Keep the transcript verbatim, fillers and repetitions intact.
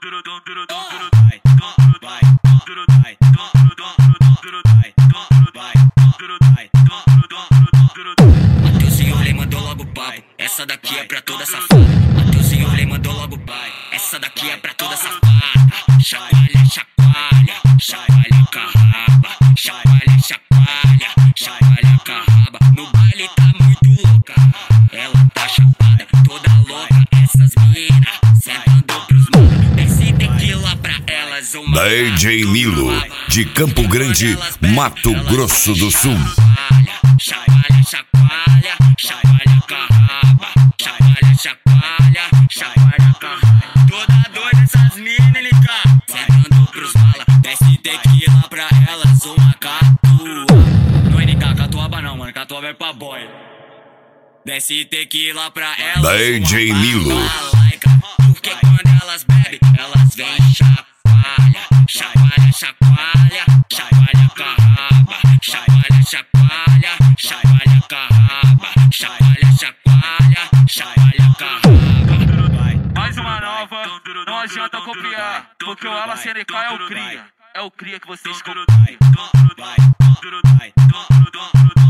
Mateuzinho Lê mandou logo papo, essa daqui é pra toda safada. Mateuzinho Lê mandou logo pai, essa daqui é pra toda safada. Chacoalha, chacoalha, chacoalha carraba, chacoalha, chacoalha, chacoalha carraba. No baile tá muito louca, ela tá chapada, toda louca. Essas mina sentando pros mano, desce tequila pra elas. D J Nilo, de Campo Grande, Mato Grosso do Sul. Chacoalha, chacoalha, chacoalha carraba, chacoalha, chacoalha, chacoalha carraba. Toda doida essas meninas, sentando pros mala, desce tequila pra elas, uma catua. Não é N K, catuaba não, mano, catuaba é pra boy. Desce tequila pra elas, D J Nilo. Porque quando elas bebem, elas vêm chacoalha, chacoalha, chacoalha, chacoalha carraba, chacoalha, chacoalha, chacoalha carraba, chacoalha, chacoalha, chacoalha carraba. Mais uma nova, não adianta copiar, porque o Ala C N K é o cria, é o cria que vocês copiam.